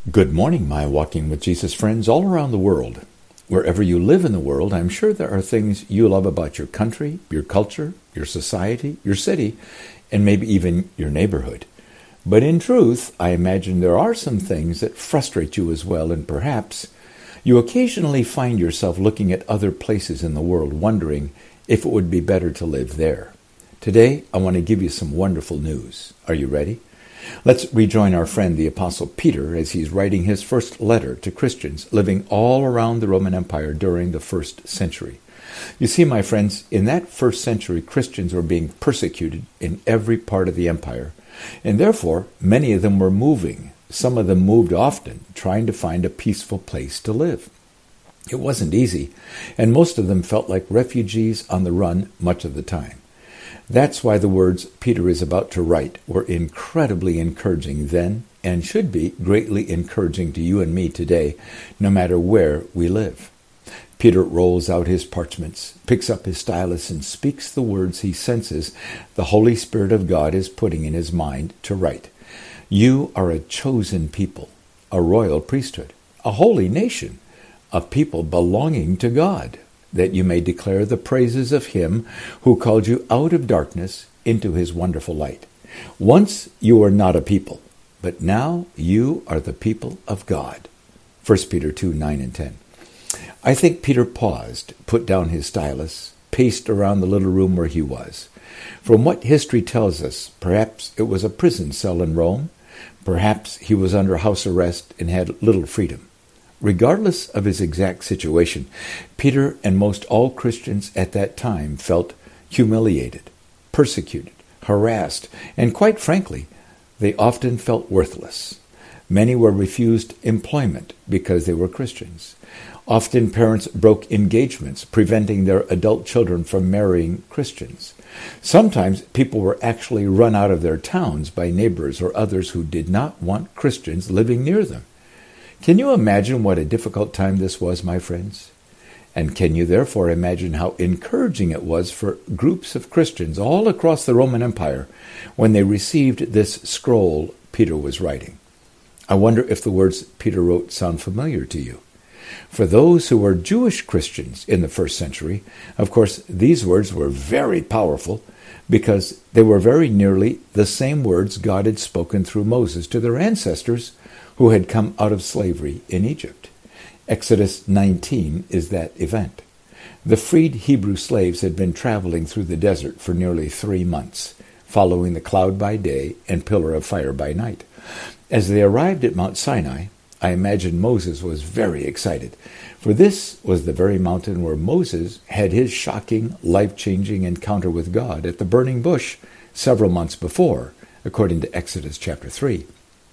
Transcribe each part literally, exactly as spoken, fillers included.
Good morning, my Walking with Jesus friends all around the world. Wherever you live in the world, I'm sure there are things you love about your country, your culture, your society, your city, and maybe even your neighborhood. But in truth, I imagine there are some things that frustrate you as well, and perhaps you occasionally find yourself looking at other places in the world, wondering if it would be better to live there. Today, I want to give you some wonderful news. Are you ready? Let's rejoin our friend the Apostle Peter as he's writing his first letter to Christians living all around the Roman Empire during the first century. You see, my friends, in that first century, Christians were being persecuted in every part of the empire, and therefore many of them were moving. Some of them moved often, trying to find a peaceful place to live. It wasn't easy, and most of them felt like refugees on the run much of the time. That's why the words Peter is about to write were incredibly encouraging then and should be greatly encouraging to you and me today, no matter where we live. Peter rolls out his parchments, picks up his stylus, and speaks the words he senses the Holy Spirit of God is putting in his mind to write. You are a chosen people, a royal priesthood, a holy nation, a people belonging to God, that you may declare the praises of him who called you out of darkness into his wonderful light. Once you were not a people, but now you are the people of God. First Peter two, nine and ten. I think Peter paused, put down his stylus, paced around the little room where he was. From what history tells us, perhaps it was a prison cell in Rome. Perhaps he was under house arrest and had little freedom. Regardless of his exact situation, Peter and most all Christians at that time felt humiliated, persecuted, harassed, and quite frankly, they often felt worthless. Many were refused employment because they were Christians. Often parents broke engagements, preventing their adult children from marrying Christians. Sometimes people were actually run out of their towns by neighbors or others who did not want Christians living near them. Can you imagine what a difficult time this was, my friends? And can you therefore imagine how encouraging it was for groups of Christians all across the Roman Empire when they received this scroll Peter was writing? I wonder if the words Peter wrote sound familiar to you. For those who were Jewish Christians in the first century, of course, these words were very powerful because they were very nearly the same words God had spoken through Moses to their ancestors who had come out of slavery in Egypt. Exodus nineteen is that event. The freed Hebrew slaves had been traveling through the desert for nearly three months, following the cloud by day and pillar of fire by night. As they arrived at Mount Sinai, I imagine Moses was very excited, for this was the very mountain where Moses had his shocking, life-changing encounter with God at the burning bush several months before, according to Exodus chapter three.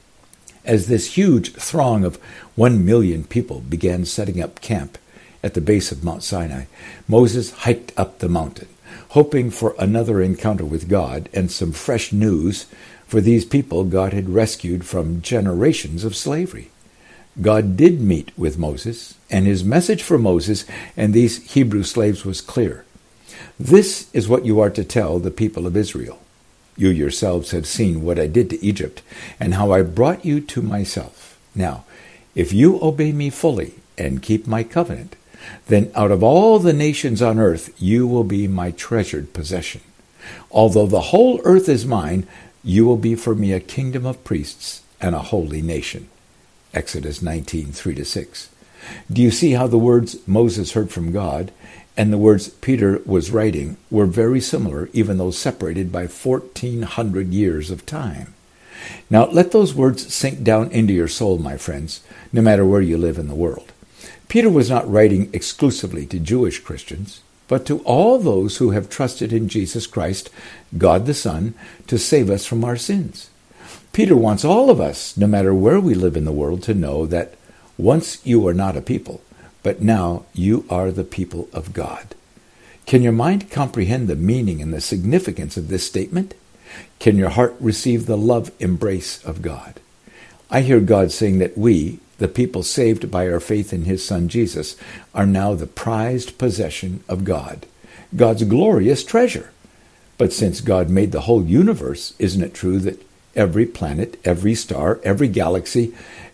As this huge throng of one million people began setting up camp at the base of Mount Sinai, Moses hiked up the mountain, hoping for another encounter with God and some fresh news for these people God had rescued from generations of slavery. God did meet with Moses, and his message for Moses and these Hebrew slaves was clear. This is what you are to tell the people of Israel. You yourselves have seen what I did to Egypt, and how I brought you to myself. Now, if you obey me fully and keep my covenant, then out of all the nations on earth you will be my treasured possession. Although the whole earth is mine, you will be for me a kingdom of priests and a holy nation. Exodus nineteen, three to six. Do you see how the words Moses heard from God and the words Peter was writing were very similar, even though separated by fourteen hundred years of time? Now, let those words sink down into your soul, my friends, no matter where you live in the world. Peter was not writing exclusively to Jewish Christians, but to all those who have trusted in Jesus Christ, God the Son, to save us from our sins. Peter wants all of us, no matter where we live in the world, to know that once you were not a people, but now you are the people of God. Can your mind comprehend the meaning and the significance of this statement? Can your heart receive the love embrace of God? I hear God saying that we, the people saved by our faith in his Son Jesus, are now the prized possession of God, God's glorious treasure. But since God made the whole universe, isn't it true that every planet, every star, every galaxy,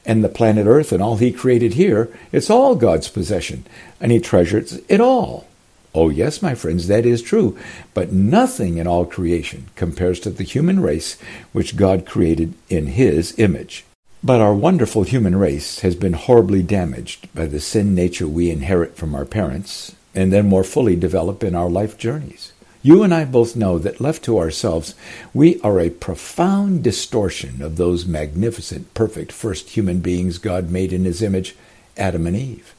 And the planet Earth and all he created here, it's all God's possession, and he treasures it all. Oh yes, my friends, that is true, but nothing in all creation compares to the human race which God created in his image. But our wonderful human race has been horribly damaged by the sin nature we inherit from our parents, and then more fully develop in our life journeys. You and I both know that left to ourselves, we are a profound distortion of those magnificent, perfect first human beings God made in his image, Adam and Eve.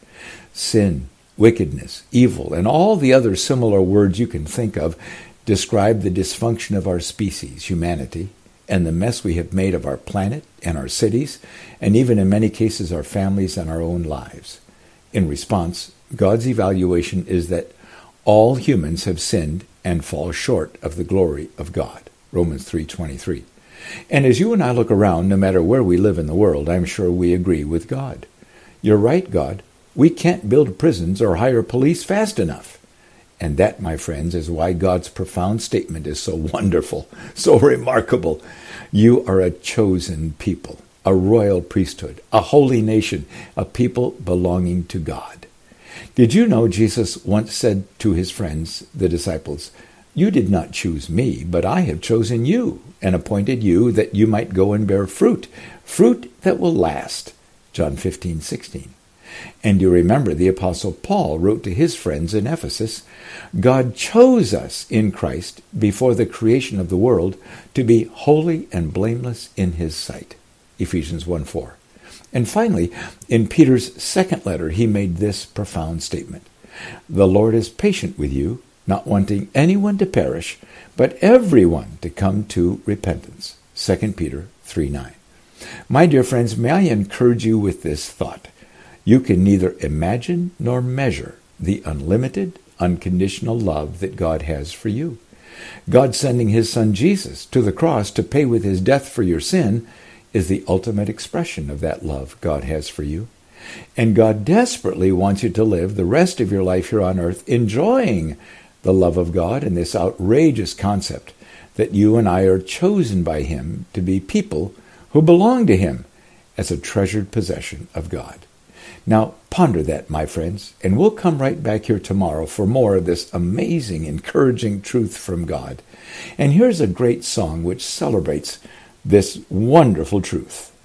Sin, wickedness, evil, and all the other similar words you can think of describe the dysfunction of our species, humanity, and the mess we have made of our planet and our cities, and even in many cases our families and our own lives. In response, God's evaluation is that all humans have sinned and fall short of the glory of God. Romans three twenty-three. And as you and I look around, no matter where we live in the world, I'm sure we agree with God. You're right, God. We can't build prisons or hire police fast enough. And that, my friends, is why God's profound statement is so wonderful, so remarkable. You are a chosen people, a royal priesthood, a holy nation, a people belonging to God. Did you know Jesus once said to his friends, the disciples, "You did not choose me, but I have chosen you and appointed you that you might go and bear fruit, fruit that will last." John fifteen sixteen. And you remember the Apostle Paul wrote to his friends in Ephesus, God chose us in Christ before the creation of the world to be holy and blameless in his sight. Ephesians one four. And finally, in Peter's second letter, he made this profound statement. The Lord is patient with you, not wanting anyone to perish, but everyone to come to repentance. Second Peter three nine. My dear friends, may I encourage you with this thought. You can neither imagine nor measure the unlimited, unconditional love that God has for you. God sending his son Jesus to the cross to pay with his death for your sin is the ultimate expression of that love God has for you. And God desperately wants you to live the rest of your life here on earth enjoying the love of God and this outrageous concept that you and I are chosen by him to be people who belong to him as a treasured possession of God. Now, ponder that, my friends, and we'll come right back here tomorrow for more of this amazing, encouraging truth from God. And here's a great song which celebrates this wonderful truth.